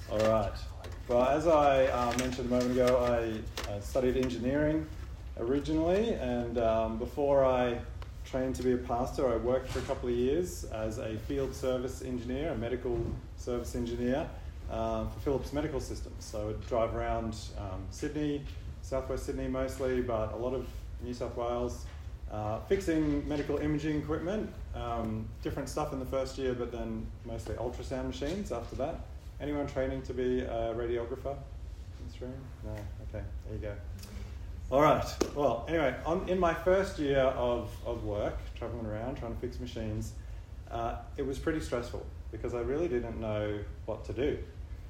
All right. Well, as I mentioned a moment ago, I studied engineering originally, and before I trained to be a pastor, I worked for a couple of years as a field service engineer, a medical service engineer for Philips Medical Systems. So I would drive around Sydney, southwest Sydney mostly, but a lot of New South Wales, fixing medical imaging equipment, different stuff in the first year, but then mostly ultrasound machines after that. Anyone training to be a radiographer in this room? No? Okay, there you go. All right, well, anyway, in my first year of work, traveling around, trying to fix machines, it was pretty stressful because I really didn't know what to do.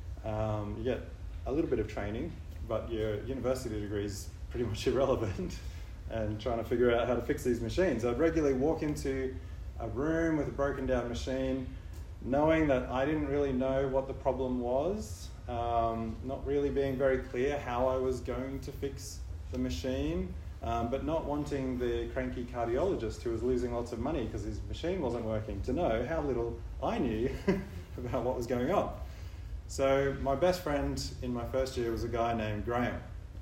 You get a little bit of training, but your university degree is pretty much irrelevant and trying to figure out how to fix these machines. I'd regularly walk into a room with a broken down machine, knowing that I didn't really know what the problem was, not really being very clear how I was going to fix the machine, but not wanting the cranky cardiologist who was losing lots of money because his machine wasn't working to know how little I knew about what was going on. So my best friend in my first year was a guy named Graham.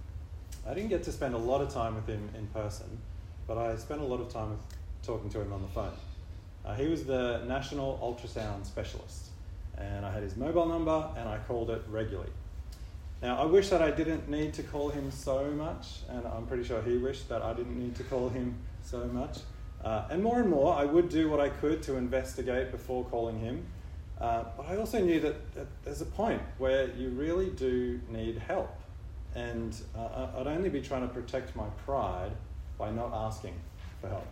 I didn't get to spend a lot of time with him in person, but I spent a lot of time talking to him on the phone. He was the national ultrasound specialist, and I had his mobile number and I called it regularly. Now, I wish that I didn't need to call him so much, and I'm pretty sure he wished that I didn't need to call him so much. And more, I would do what I could to investigate before calling him. But I also knew that there's a point where you really do need help. And I'd only be trying to protect my pride by not asking for help.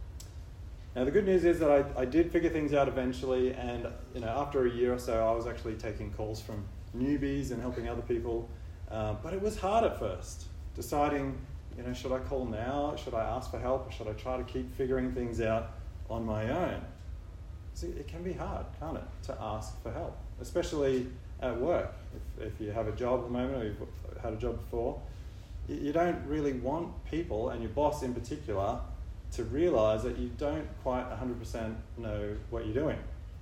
Now, the good news is that I did figure things out eventually, and after a year or so, I was actually taking calls from newbies and helping other people. But it was hard at first, deciding, should I call now? Should I ask for help? Or should I try to keep figuring things out on my own? See, it can be hard, can't it, to ask for help, especially at work. If you have a job at the moment, or you've had a job before, you don't really want people, and your boss in particular, to realise that you don't quite 100% know what you're doing.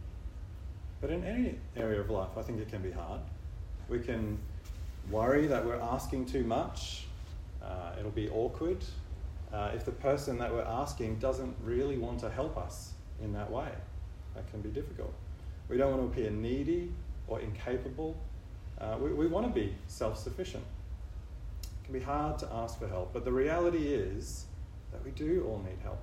But in any area of life, I think it can be hard. We can worry that we're asking too much. It'll be awkward if the person that we're asking doesn't really want to help us in that way. That can be difficult. We don't want to appear needy or incapable. We want to be self-sufficient. It can be hard to ask for help, but the reality is that we do all need help.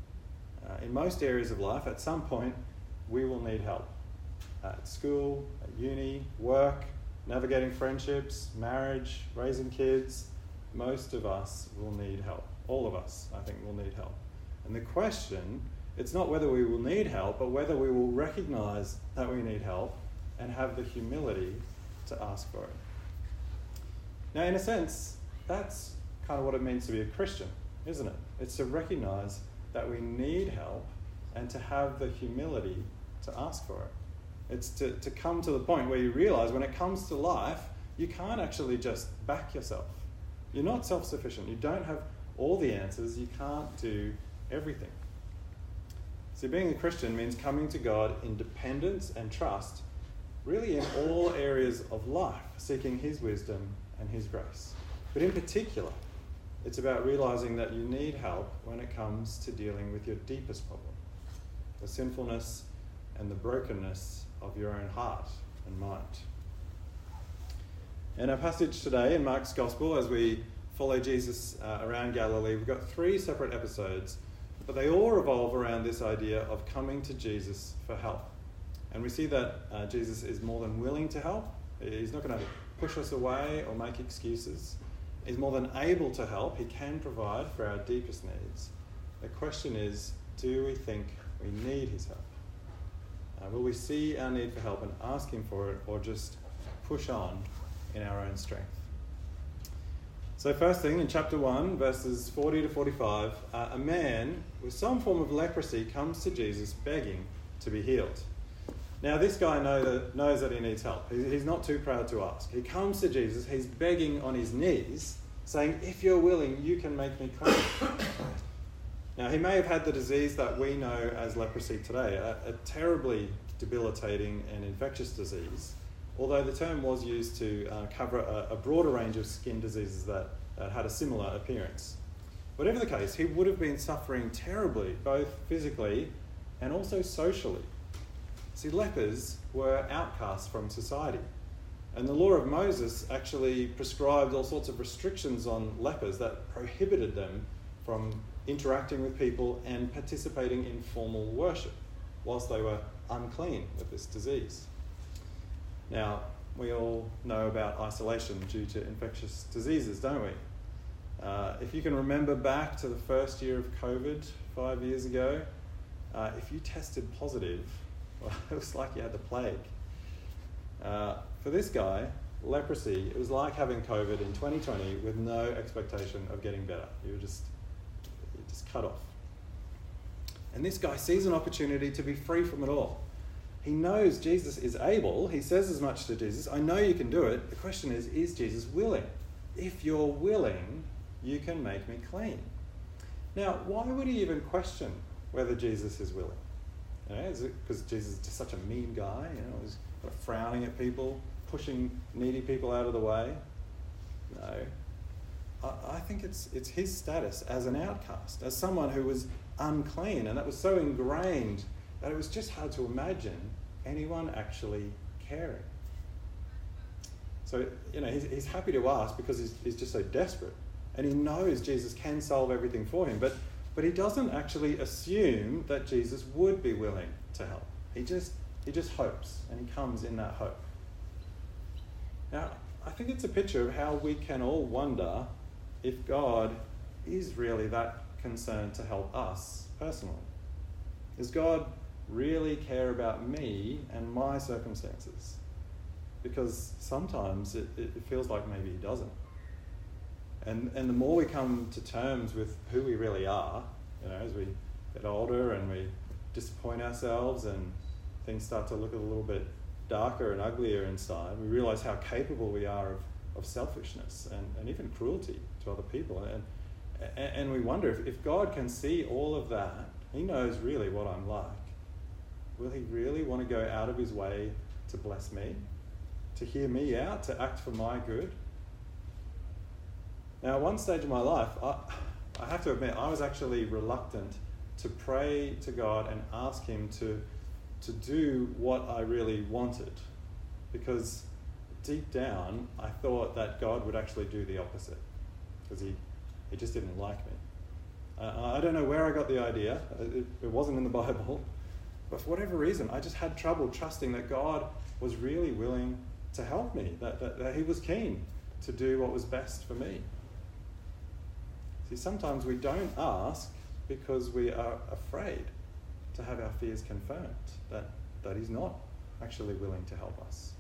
In most areas of life, at some point, we will need help. At school, at uni, work, navigating friendships, marriage, raising kids, most of us will need help. All of us, I think, will need help. And the question, it's not whether we will need help, but whether we will recognize that we need help and have the humility to ask for it. Now, in a sense, that's kind of what it means to be a Christian, isn't it? It's to recognize that we need help and to have the humility to ask for it. It's to come to the point where you realize when it comes to life, you can't actually just back yourself. You're not self-sufficient. You don't have all the answers. You can't do everything. So being a Christian means coming to God in dependence and trust, really in all areas of life, seeking His wisdom and His grace. But in particular, it's about realizing that you need help when it comes to dealing with your deepest problem, the sinfulness and the brokenness of your own heart and mind. In our passage today in Mark's Gospel, as we follow Jesus around Galilee, we've got 3 separate episodes, but they all revolve around this idea of coming to Jesus for help. And we see that Jesus is more than willing to help. He's not going to push us away or make excuses. He's more than able to help. He can provide for our deepest needs. The question is, do we think we need His help? Will we see our need for help and ask Him for it, or just push on in our own strength? So first thing, in chapter 1, verses 40 to 45, a man with some form of leprosy comes to Jesus begging to be healed. Now this guy knows that he needs help. He's not too proud to ask. He comes to Jesus, he's begging on his knees, saying, if you're willing, you can make me clean. Now he may have had the disease that we know as leprosy today, a terribly debilitating and infectious disease. although the term was used to cover a broader range of skin diseases that had a similar appearance. Whatever the case, he would have been suffering terribly, both physically and also socially. See, lepers were outcasts from society. And the law of Moses actually prescribed all sorts of restrictions on lepers that prohibited them from interacting with people and participating in formal worship whilst they were unclean with this disease. Now, we all know about isolation due to infectious diseases, don't we? If you can remember back to the first year of COVID 5 years ago, if you tested positive, well, it was like you had the plague. For this guy, leprosy, it was like having COVID in 2020 with no expectation of getting better. You're just cut off. And this guy sees an opportunity to be free from it all. He knows Jesus is able. He says as much to Jesus, I know you can do it. The question is Jesus willing? If you're willing, you can make me clean. Now, why would he even question whether Jesus is willing? Is it because Jesus is just such a mean guy? He's frowning at people, pushing needy people out of the way? No. I think it's his status as an outcast, as someone who was unclean, and that was so ingrained that it was just hard to imagine anyone actually caring. So, he's happy to ask because he's just so desperate, and he knows Jesus can solve everything for him, but he doesn't actually assume that Jesus would be willing to help. He just hopes, and he comes in that hope. Now, I think it's a picture of how we can all wonder if God is really that concerned to help us personally. Does God really care about me and my circumstances? Because sometimes it feels like maybe he doesn't. And the more we come to terms with who we really are, as we get older and we disappoint ourselves and things start to look a little bit darker and uglier inside, we realize how capable we are of selfishness and even cruelty to other people. And we wonder if God can see all of that, he knows really what I'm like. Will he really want to go out of his way to bless me, to hear me out, to act for my good? Now, at one stage of my life, I have to admit, I was actually reluctant to pray to God and ask him to do what I really wanted, because deep down, I thought that God would actually do the opposite, because he just didn't like me. I don't know where I got the idea. It wasn't in the Bible. But for whatever reason, I just had trouble trusting that God was really willing to help me, that he was keen to do what was best for me. See, sometimes we don't ask because we are afraid to have our fears confirmed, that he's not actually willing to help us.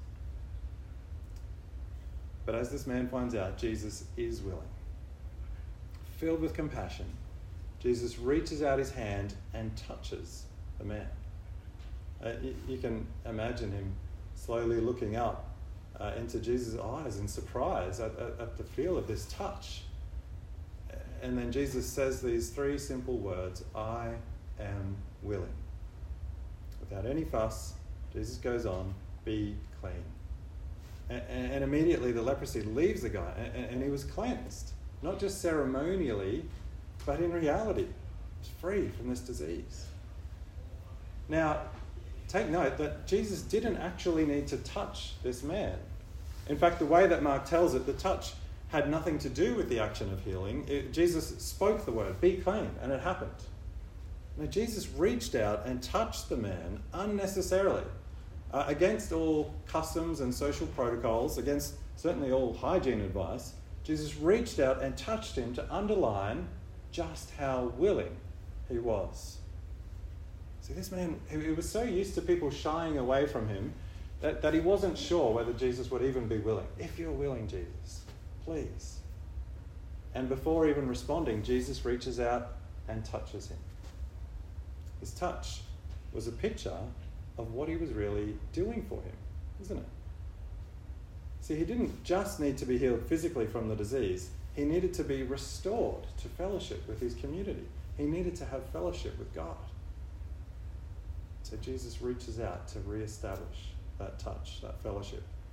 But as this man finds out, Jesus is willing. Filled with compassion, Jesus reaches out his hand and touches the man. You can imagine him slowly looking up into Jesus' eyes in surprise at the feel of this touch. And then Jesus says these three simple words, I am willing. Without any fuss, Jesus goes on, be clean. And immediately the leprosy leaves the guy, and he was cleansed. Not just ceremonially, but in reality. He's free from this disease. Now, take note that Jesus didn't actually need to touch this man. In fact, the way that Mark tells it, the touch had nothing to do with the action of healing. Jesus spoke the word, be clean, and it happened. Now, Jesus reached out and touched the man unnecessarily, against all customs and social protocols, against certainly all hygiene advice. Jesus reached out and touched him to underline just how willing he was. See, this man, he was so used to people shying away from him that he wasn't sure whether Jesus would even be willing. If you're willing, Jesus, please. And before even responding, Jesus reaches out and touches him. His touch was a picture of what he was really doing for him, isn't it? See, he didn't just need to be healed physically from the disease. He needed to be restored to fellowship with his community. He needed to have fellowship with God. So Jesus reaches out to reestablish that touch, that fellowship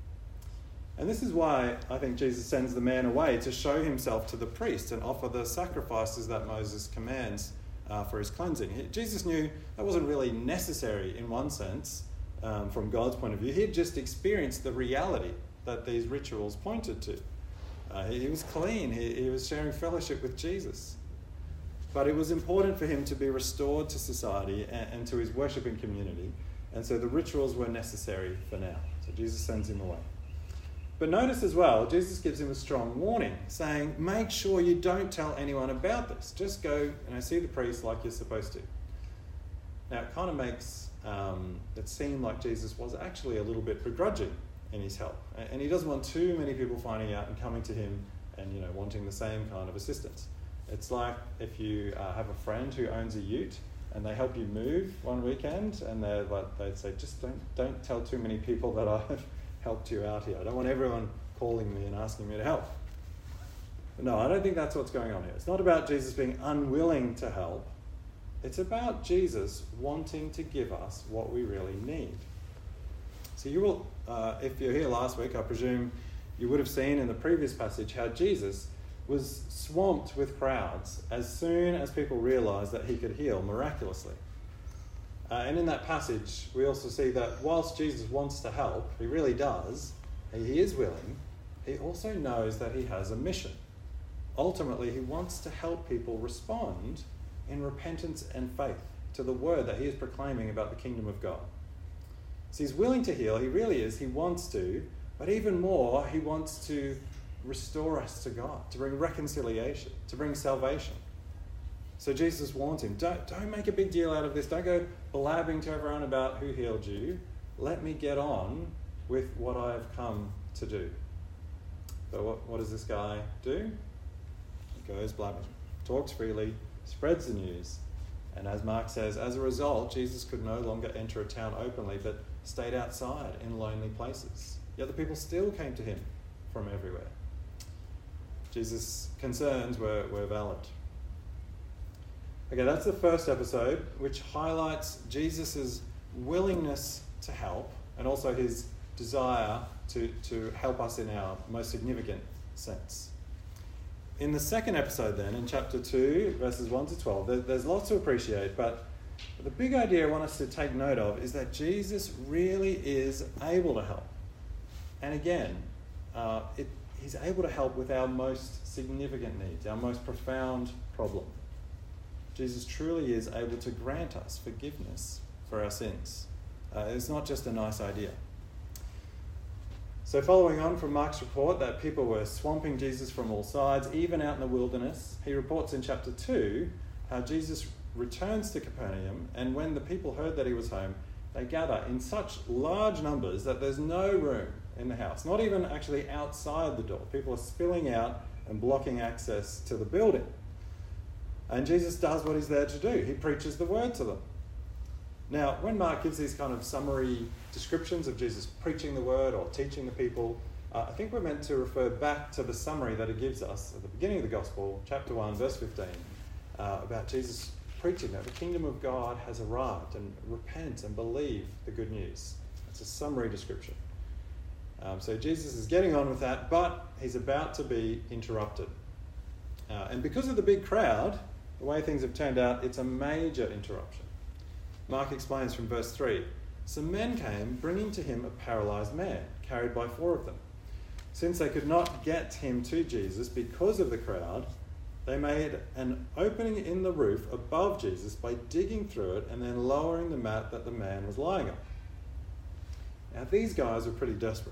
And this is why I think Jesus sends the man away to show himself to the priest and offer the sacrifices that Moses commands for his cleansing. Jesus knew that wasn't really necessary in one sense from God's point of view. He had just experienced the reality that these rituals pointed to. He was clean. He was sharing fellowship with Jesus. But it was important for him to be restored to society and to his worshipping community. And so the rituals were necessary for now. So Jesus sends him away. But notice as well, Jesus gives him a strong warning, saying, make sure you don't tell anyone about this. Just go and see the priest like you're supposed to. Now, it kind of makes it seem like Jesus was actually a little bit begrudging in his help. And he doesn't want too many people finding out and coming to him and, wanting the same kind of assistance. It's like if you have a friend who owns a ute and they help you move one weekend and they'd say, just don't tell too many people that I've helped you out here. I don't want everyone calling me and asking me to help. But no, I don't think that's what's going on here. It's not about Jesus being unwilling to help. It's about Jesus wanting to give us what we really need. So you will, if you're here last week, I presume you would have seen in the previous passage how Jesus was swamped with crowds as soon as people realised that he could heal miraculously. And in that passage, we also see that whilst Jesus wants to help, he really does, he is willing, he also knows that he has a mission. Ultimately, he wants to help people respond in repentance and faith to the word that he is proclaiming about the kingdom of God. So he's willing to heal, he really is, he wants to, but even more, he wants to restore us to God, to bring reconciliation, to bring salvation. So Jesus warns him, don't make a big deal out of this. Don't go blabbing to everyone about who healed you. Let me get on with what I have come to do. So what does this guy do? He goes blabbing, talks freely, spreads the news. And as Mark says, as a result, Jesus could no longer enter a town openly, but stayed outside in lonely places. Yet the people still came to him from everywhere. Jesus' concerns were valid. Okay, that's the first episode, which highlights Jesus' willingness to help and also his desire to help us in our most significant sense. In the second episode then, in chapter 2, verses 1 to 12, there's lots to appreciate, but the big idea I want us to take note of is that Jesus really is able to help. And again, he's able to help with our most significant needs, our most profound problem. Jesus truly is able to grant us forgiveness for our sins. It's not just a nice idea. So following on from Mark's report that people were swamping Jesus from all sides, even out in the wilderness, he reports in chapter 2 how Jesus returns to Capernaum, and when the people heard that he was home, they gather in such large numbers that there's no room in the house, not even actually outside the door. People are spilling out and blocking access to the building. And Jesus does what he's there to do. He preaches the word to them. Now, when Mark gives these kind of summary descriptions of Jesus preaching the word or teaching the people, I think we're meant to refer back to the summary that he gives us at the beginning of the Gospel, chapter 1, verse 15, about Jesus preaching that the kingdom of God has arrived and repent and believe the good news. It's a summary description. So Jesus is getting on with that, but he's about to be interrupted. And because of the big crowd, the way things have turned out, it's a major interruption. Mark explains from verse 3, some men came, bringing to him a paralyzed man, carried by 4 of them. Since they could not get him to Jesus because of the crowd, they made an opening in the roof above Jesus by digging through it and then lowering the mat that the man was lying on. Now, these guys were pretty desperate.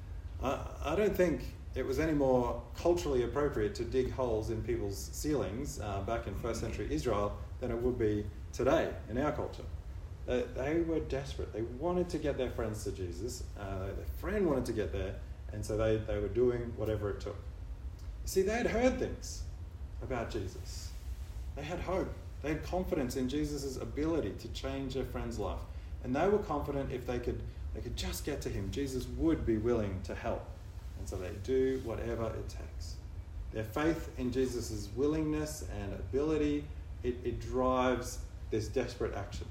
I don't think it was any more culturally appropriate to dig holes in people's ceilings back in first century Israel than it would be today in our culture. They were desperate. They wanted to get their friends to Jesus. Their friend wanted to get there, and so they were doing whatever it took. You see, they had heard things about Jesus. They had hope. They had confidence in Jesus' ability to change their friend's life. And they were confident if they could just get to him, Jesus would be willing to help. And so they do whatever it takes. Their faith in Jesus' willingness and ability, it drives this desperate action.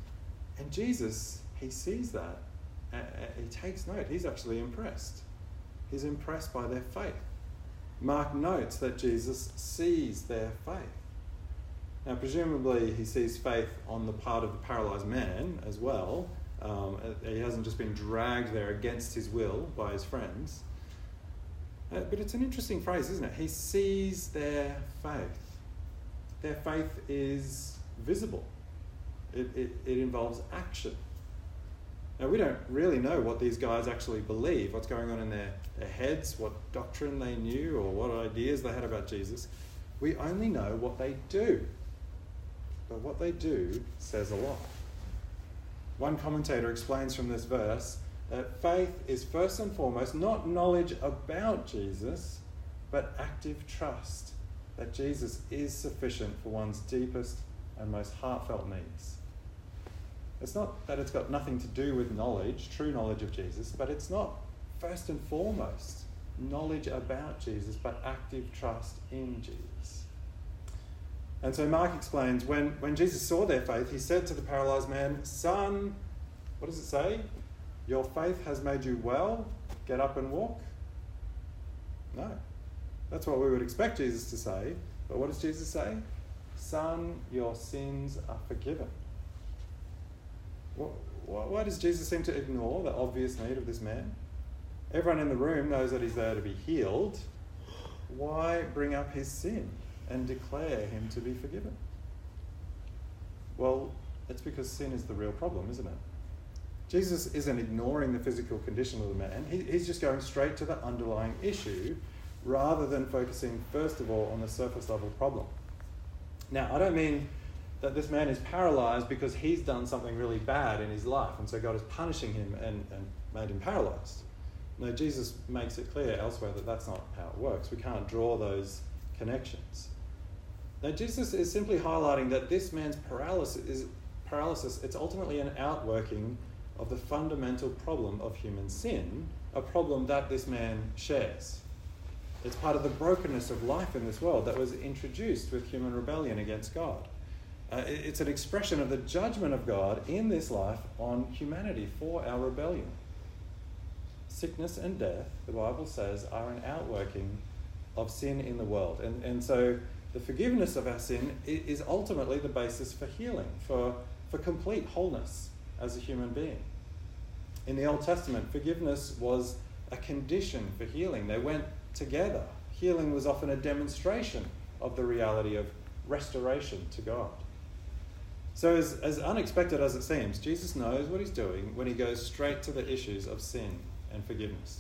And Jesus, he sees that. He takes note. He's actually impressed. He's impressed by their faith. Mark notes that Jesus sees their faith. Now, presumably, he sees faith on the part of the paralyzed man as well. He hasn't just been dragged there against his will by his friends. But it's an interesting phrase, isn't it? He sees their faith. Their faith is visible. It involves action. Now, we don't really know what these guys actually believe, what's going on in their heads, what doctrine they knew, or what ideas they had about Jesus. We only know what they do. But what they do says a lot. One commentator explains from this verse that faith is first and foremost not knowledge about Jesus, but active trust that Jesus is sufficient for one's deepest and most heartfelt needs. It's not that it's got nothing to do with knowledge, true knowledge of Jesus, but it's not first and foremost knowledge about Jesus, but active trust in Jesus. And so Mark explains, when Jesus saw their faith, he said to the paralyzed man, "Son," what does it say? "Your faith has made you well. Get up and walk." No. That's what we would expect Jesus to say. But what does Jesus say? "Son, your sins are forgiven." Why does Jesus seem to ignore the obvious need of this man? Everyone in the room knows that he's there to be healed. Why bring up his sin and declare him to be forgiven? Well, it's because sin is the real problem, isn't it? Jesus isn't ignoring the physical condition of the man. He's just going straight to the underlying issue rather than focusing, first of all, on the surface level problem. Now, I don't mean that this man is paralyzed because he's done something really bad in his life and so God is punishing him and made him paralyzed. No, Jesus makes it clear elsewhere that that's not how it works. We can't draw those connections. Now, Jesus is simply highlighting that this man's paralysis, it's ultimately an outworking of the fundamental problem of human sin, a problem that this man shares. It's part of the brokenness of life in this world that was introduced with human rebellion against God. It's an expression of the judgment of God in this life on humanity for our rebellion. Sickness and death, the Bible says, are an outworking of sin in the world. And so the forgiveness of our sin is ultimately the basis for healing, for complete wholeness as a human being. In the Old Testament, forgiveness was a condition for healing. They went together. Healing was often a demonstration of the reality of restoration to God. So as unexpected as it seems, Jesus knows what he's doing when he goes straight to the issues of sin and forgiveness.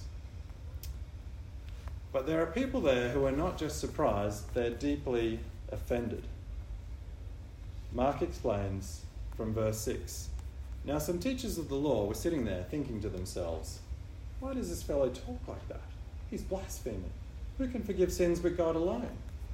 But there are people there who are not just surprised, they're deeply offended. Mark explains from verse 6, "Now some teachers of the law were sitting there thinking to themselves, 'Why does this fellow talk like that? He's blaspheming. Who can forgive sins but God alone?'"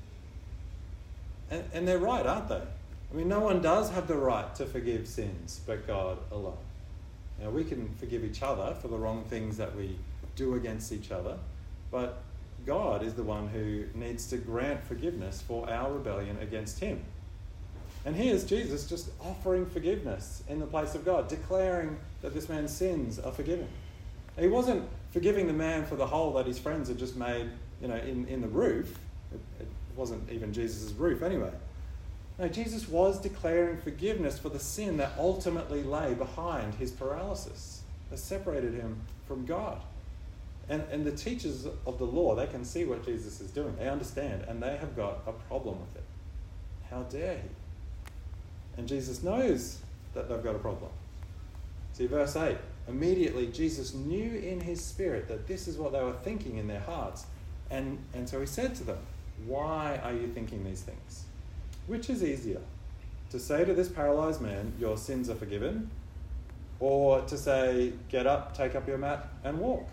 And they're right, aren't they? I mean, no one does have the right to forgive sins but God alone. Now, we can forgive each other for the wrong things that we do against each other, but God is the one who needs to grant forgiveness for our rebellion against him. And here's Jesus just offering forgiveness in the place of God, declaring that this man's sins are forgiven. He wasn't forgiving the man for the hole that his friends had just made, in the roof. It wasn't even Jesus' roof anyway. No, Jesus was declaring forgiveness for the sin that ultimately lay behind his paralysis, that separated him from God. And the teachers of the law, they can see what Jesus is doing. They understand, and they have got a problem with it. How dare he? And Jesus knows that they've got a problem. See, verse 8, immediately Jesus knew in his spirit that this is what they were thinking in their hearts. And so he said to them, "Why are you thinking these things? Which is easier, to say to this paralyzed man, 'Your sins are forgiven,' or to say, 'Get up, take up your mat and walk'?"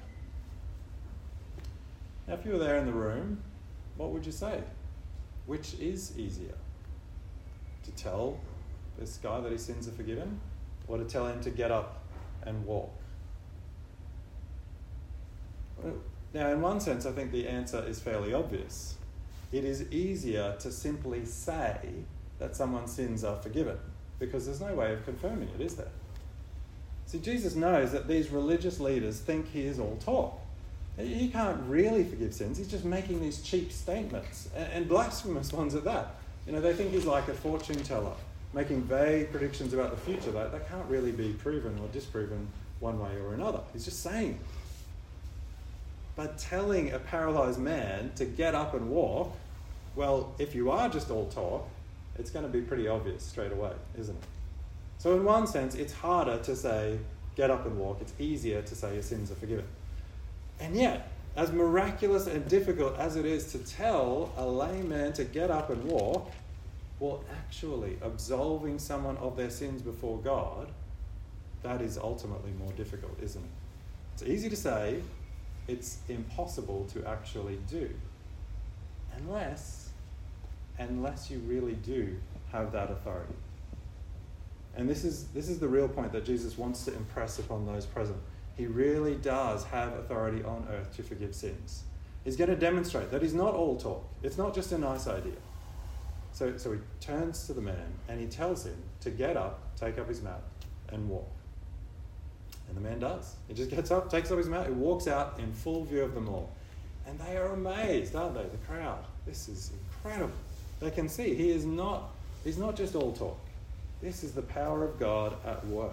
Now, if you were there in the room, what would you say? Which is easier? To tell this guy that his sins are forgiven, or to tell him to get up and walk? Now, in one sense, I think the answer is fairly obvious. It is easier to simply say that someone's sins are forgiven, because there's no way of confirming it, is there? See, Jesus knows that these religious leaders think he is all talk. He can't really forgive sins. He's just making these cheap statements, and blasphemous ones at that. They think he's like a fortune teller, making vague predictions about the future that can't really be proven or disproven one way or another. He's just saying it. But telling a paralyzed man to get up and walk, well, if you are just all talk, it's going to be pretty obvious straight away, isn't it? So in one sense, it's harder to say, get up and walk. It's easier to say your sins are forgiven. And yet, as miraculous and difficult as it is to tell a lame man to get up and walk, well, actually absolving someone of their sins before God, that is ultimately more difficult, isn't it? It's easy to say, it's impossible to actually do. Unless you really do have that authority. And this is the real point that Jesus wants to impress upon those present. He really does have authority on earth to forgive sins. He's going to demonstrate that he's not all talk. It's not just a nice idea. So he turns to the man and he tells him to get up, take up his mat, and walk. And the man does. He just gets up, takes up his mat, he walks out in full view of them all. And they are amazed, aren't they? The crowd. This is incredible. They can see he's not just all talk. This is the power of God at work.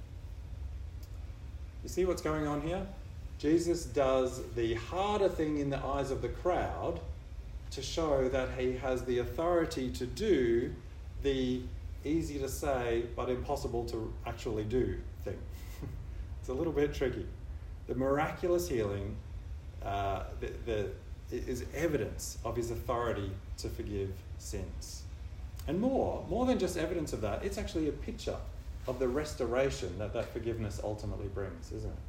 You see what's going on here? Jesus does the harder thing in the eyes of the crowd to show that he has the authority to do the easy to say but impossible to actually do thing. It's a little bit tricky. The miraculous healing is evidence of his authority to forgive sins. And more than just evidence of that, it's actually a picture of the restoration that forgiveness ultimately brings, isn't it?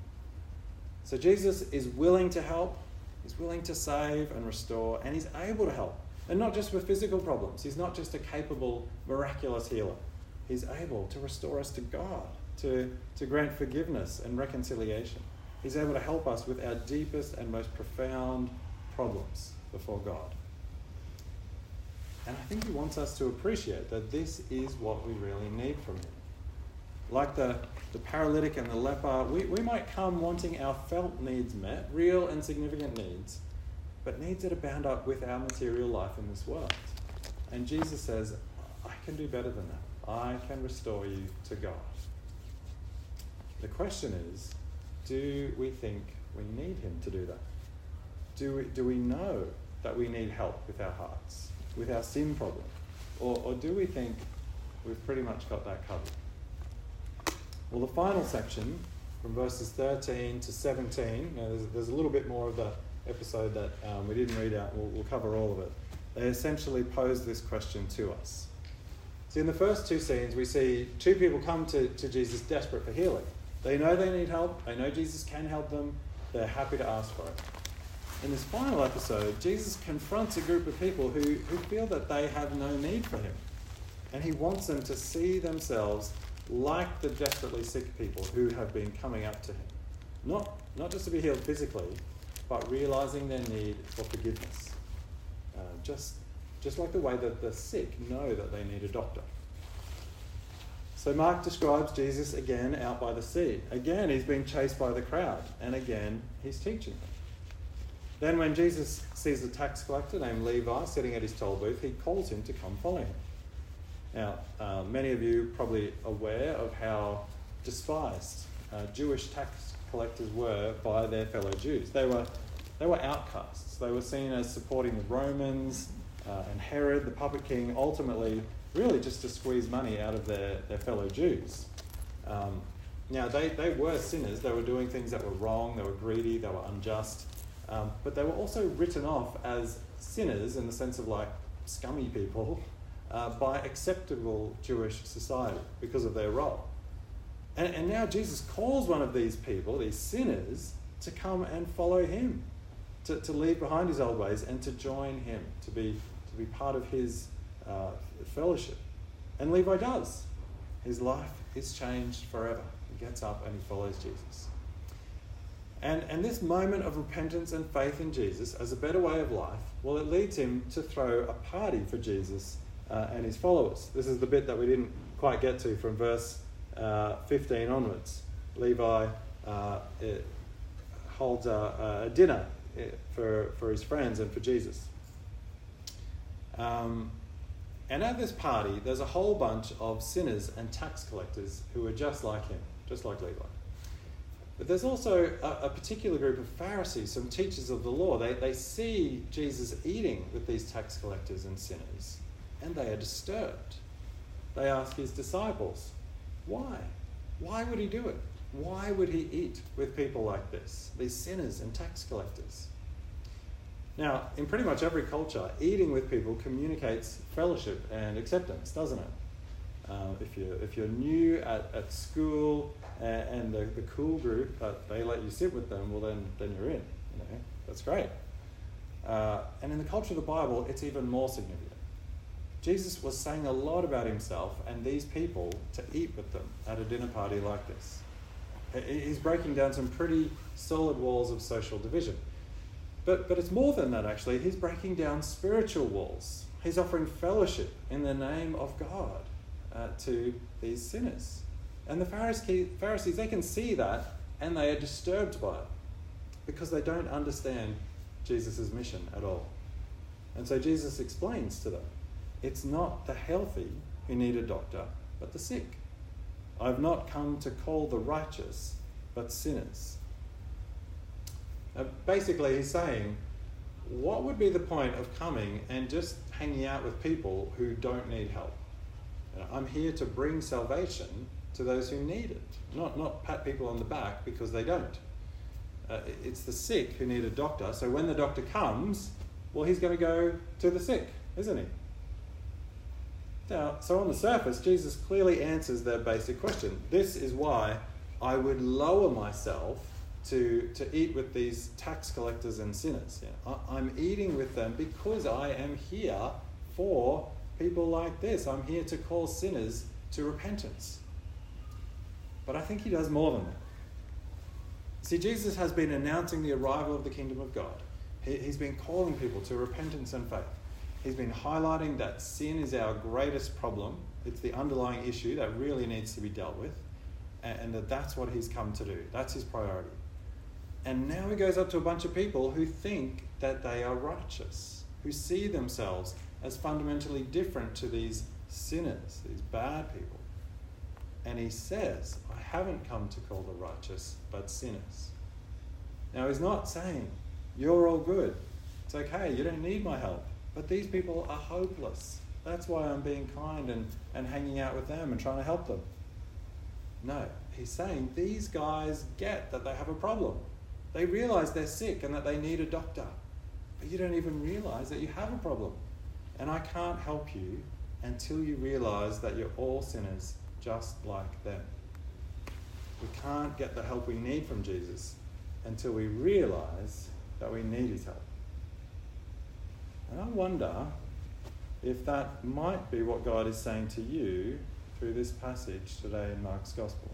So Jesus is willing to help, he's willing to save and restore, and he's able to help. And not just with physical problems. He's not just a capable, miraculous healer. He's able to restore us to God, to grant forgiveness and reconciliation. He's able to help us with our deepest and most profound problems before God. And I think he wants us to appreciate that this is what we really need from him. Like the paralytic and the leper, we might come wanting our felt needs met, real and significant needs, but needs that are bound up with our material life in this world. And Jesus says, I can do better than that. I can restore you to God. The question is, do we think we need him to do that? Do we know that we need help with our hearts, with our sin problem? Or do we think we've pretty much got that covered? Well, the final section, from verses 13 to 17, there's a little bit more of the episode that we didn't read out. We'll cover all of it. They essentially pose this question to us. See, in the first two scenes, we see two people come to Jesus desperate for healing. They know they need help. They know Jesus can help them. They're happy to ask for it. In this final episode, Jesus confronts a group of people who feel that they have no need for him. And he wants them to see themselves like the desperately sick people who have been coming up to him. Not just to be healed physically, but realizing their need for forgiveness. Just like the way that the sick know that they need a doctor. So Mark describes Jesus again out by the sea. Again, he's being chased by the crowd. And again, he's teaching them. Then when Jesus sees a tax collector named Levi sitting at his toll booth, he calls him to come follow him. Now, many of you are probably aware of how despised Jewish tax collectors were by their fellow Jews. They were outcasts. They were seen as supporting the Romans and Herod, the puppet king, ultimately really just to squeeze money out of their fellow Jews. Now, they were sinners. They were doing things that were wrong. They were greedy. They were unjust. But they were also written off as sinners in the sense of like scummy people by acceptable Jewish society because of their role. And now Jesus calls one of these people, these sinners, to come and follow him, to leave behind his old ways and to join him, to be part of his fellowship. And Levi does. His life is changed forever. He gets up and he follows Jesus. And this moment of repentance and faith in Jesus as a better way of life, well, it leads him to throw a party for Jesus and his followers. This is the bit that we didn't quite get to from verse 15 onwards. Levi holds a dinner for his friends and for Jesus. And at this party, there's a whole bunch of sinners and tax collectors who are just like him, just like Levi. But there's also a particular group of Pharisees, some teachers of the law. They see Jesus eating with these tax collectors and sinners, and they are disturbed. They ask his disciples, why? Why would he do it? Why would he eat with people like this, these sinners and tax collectors? Now, in pretty much every culture, eating with people communicates fellowship and acceptance, doesn't it? If you're new at school and the cool group, they let you sit with them, well then you're in. That's great. And in the culture of the Bible, it's even more significant. Jesus was saying a lot about himself and these people to eat with them at a dinner party like this. He's breaking down some pretty solid walls of social division. But it's more than that, actually. He's breaking down spiritual walls. He's offering fellowship in the name of God to these sinners. And the Pharisees, they can see that and they are disturbed by it because they don't understand Jesus' mission at all. And so Jesus explains to them, it's not the healthy who need a doctor, but the sick. I've not come to call the righteous, but sinners. Basically, he's saying, what would be the point of coming and just hanging out with people who don't need help? I'm here to bring salvation to those who need it, not pat people on the back because they don't. It's the sick who need a doctor, so when the doctor comes, well, he's going to go to the sick, isn't he? Now, so on the surface, Jesus clearly answers their basic question. This is why I would lower myself to eat with these tax collectors and sinners. I'm eating with them because I am here for people like this. I'm here to call sinners to repentance. But I think he does more than that. See, Jesus has been announcing the arrival of the kingdom of God. He's been calling people to repentance and faith. He's been highlighting that sin is our greatest problem. It's the underlying issue that really needs to be dealt with. And that's what he's come to do. That's his priority. And now he goes up to a bunch of people who think that they are righteous, who see themselves as fundamentally different to these sinners, these bad people. And he says, I haven't come to call the righteous, but sinners. Now he's not saying, you're all good. It's okay, you don't need my help. But these people are hopeless. That's why I'm being kind and hanging out with them and trying to help them. No, he's saying these guys get that they have a problem. They realize they're sick and that they need a doctor. But you don't even realize that you have a problem. And I can't help you until you realize that you're all sinners just like them. We can't get the help we need from Jesus until we realize that we need his help. And I wonder if that might be what God is saying to you through this passage today in Mark's Gospel.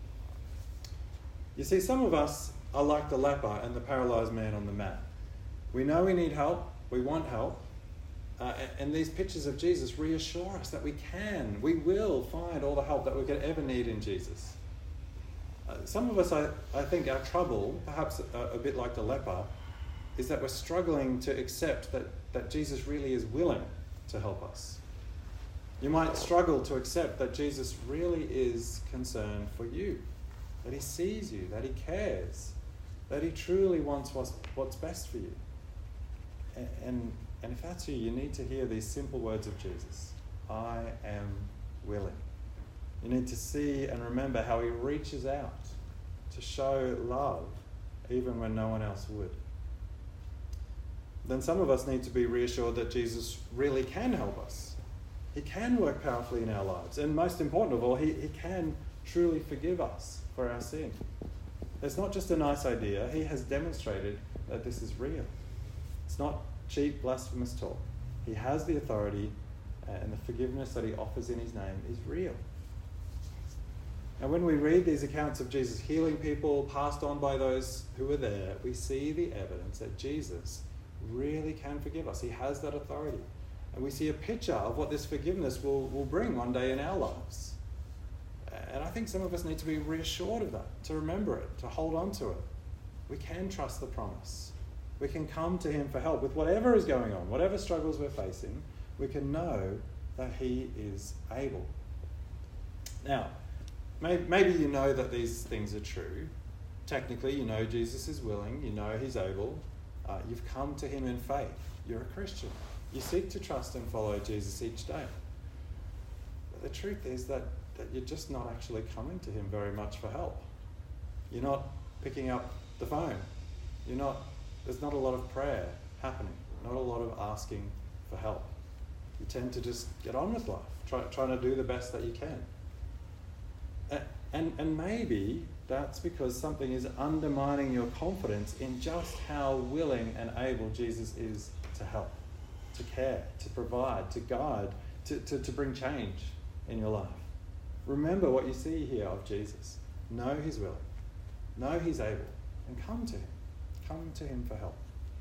You see, some of us are like the leper and the paralyzed man on the mat. We know we need help, we want help, and these pictures of Jesus reassure us that we will find all the help that we could ever need in Jesus. Some of us, I think our trouble, perhaps a bit like the leper, is that we're struggling to accept that Jesus really is willing to help us. You might struggle to accept that Jesus really is concerned for you, that he sees you, that he cares, that he truly wants what's best for you. And if that's you need to hear these simple words of Jesus. I am willing. You need to see and remember how he reaches out to show love even when no one else would. Then some of us need to be reassured that Jesus really can help us. He can work powerfully in our lives. And most important of all, he can truly forgive us for our sin. It's not just a nice idea. He has demonstrated that this is real. It's not cheap, blasphemous talk. He has the authority, and the forgiveness that he offers in his name is real. And when we read these accounts of Jesus healing people passed on by those who were there, we see the evidence that Jesus really can forgive us. He has that authority. And we see a picture of what this forgiveness will bring one day in our lives. And I think some of us need to be reassured of that, to remember it, to hold on to it. We can trust the promise. We can come to him for help with whatever is going on, whatever struggles we're facing. We can know that he is able. Now, maybe you know that these things are true. Technically, you know Jesus is willing, you know he's able. You've come to him in faith. You're a Christian. You seek to trust and follow Jesus each day. But the truth is that you're just not actually coming to him very much for help. You're not picking up the phone. There's not a lot of prayer happening, not a lot of asking for help. You tend to just get on with life, trying to do the best that you can. And maybe that's because something is undermining your confidence in just how willing and able Jesus is to help, to care, to provide, to guide, to bring change in your life. Remember what you see here of Jesus. Know he's willing. Know he's able. And come to him. Come to him for help.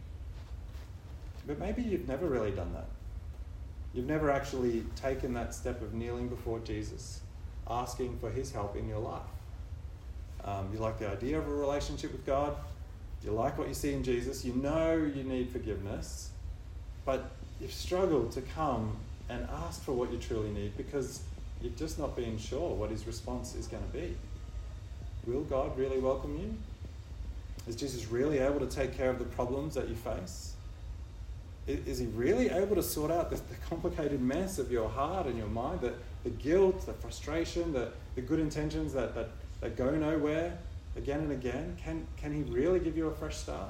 But maybe you've never really done that. You've never actually taken that step of kneeling before Jesus, asking for his help in your life. You like the idea of a relationship with God. You like what you see in Jesus. You know you need forgiveness. But you've struggled to come and ask for what you truly need because you've just not been sure what his response is going to be. Will God really welcome you? Is Jesus really able to take care of the problems that you face? Is he really able to sort out the complicated mess of your heart and your mind, the guilt, the frustration, the good intentions that go nowhere again and again? Can he really give you a fresh start?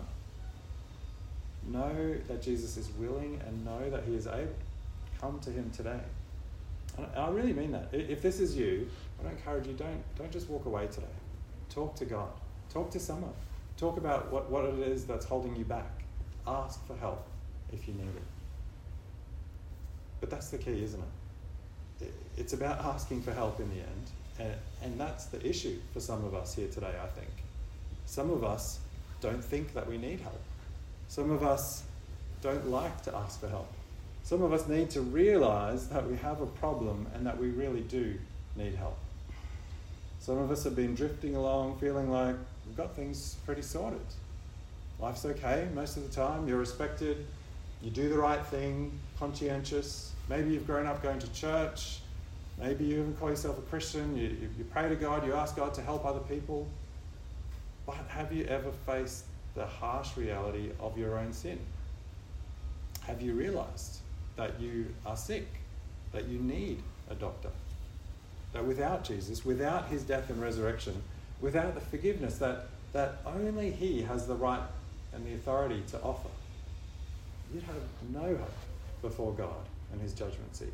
Know that Jesus is willing and know that he is able. Come to him today. And I really mean that. If this is you, I want to encourage you, don't just walk away today. Talk to God. Talk to someone. Talk about what it is that's holding you back. Ask for help if you need it. But that's the key, isn't it? It's about asking for help in the end. And that's the issue for some of us here today, I think. Some of us don't think that we need help. Some of us don't like to ask for help. Some of us need to realize that we have a problem and that we really do need help. Some of us have been drifting along feeling like we've got things pretty sorted. Life's okay most of the time. You're respected. You do the right thing, conscientious. Maybe you've grown up going to church. Maybe you even call yourself a Christian. You pray to God. You ask God to help other people. But have you ever faced the harsh reality of your own sin? Have you realized that you are sick, that you need a doctor? That without Jesus, without his death and resurrection, without the forgiveness that only he has the right and the authority to offer, you'd have no hope before God and his judgment seat.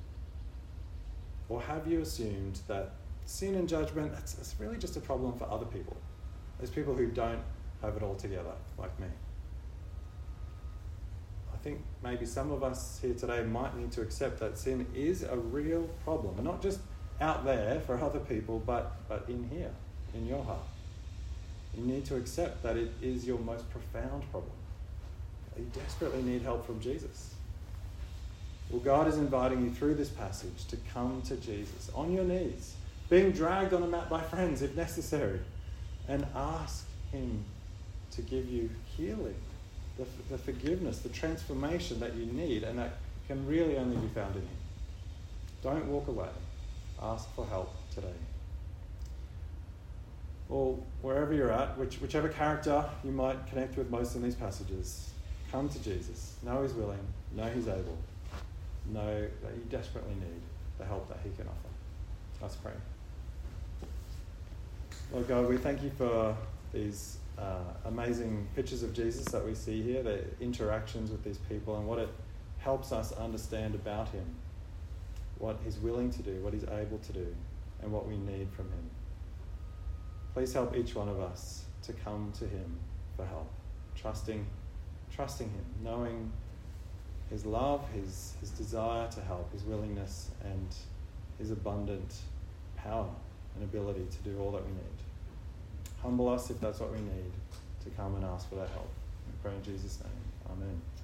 Or have you assumed that sin and judgment, it's really just a problem for other people? There's people who don't have it all together, like me. I think maybe some of us here today might need to accept that sin is a real problem, and not just out there for other people, but in here, in your heart. You need to accept that it is your most profound problem. You desperately need help from Jesus. Well, God is inviting you through this passage to come to Jesus on your knees, being dragged on a mat by friends if necessary, and ask him to give you healing, the forgiveness, the transformation that you need, and that can really only be found in him. Don't walk away. Ask for help today. Or wherever you're at, whichever character you might connect with most in these passages, come to Jesus. Know he's willing. Know he's able. Know that you desperately need the help that he can offer. Let's pray. Lord God, we thank you for these amazing pictures of Jesus that we see here, the interactions with these people, and what it helps us understand about him, what he's willing to do, what he's able to do, and what we need from him. Please help each one of us to come to him for help, trusting him, knowing his love, his desire to help, his willingness, and his abundant power and ability to do all that we need. Humble us if that's what we need, to come and ask for that help. We pray in Jesus' name. Amen.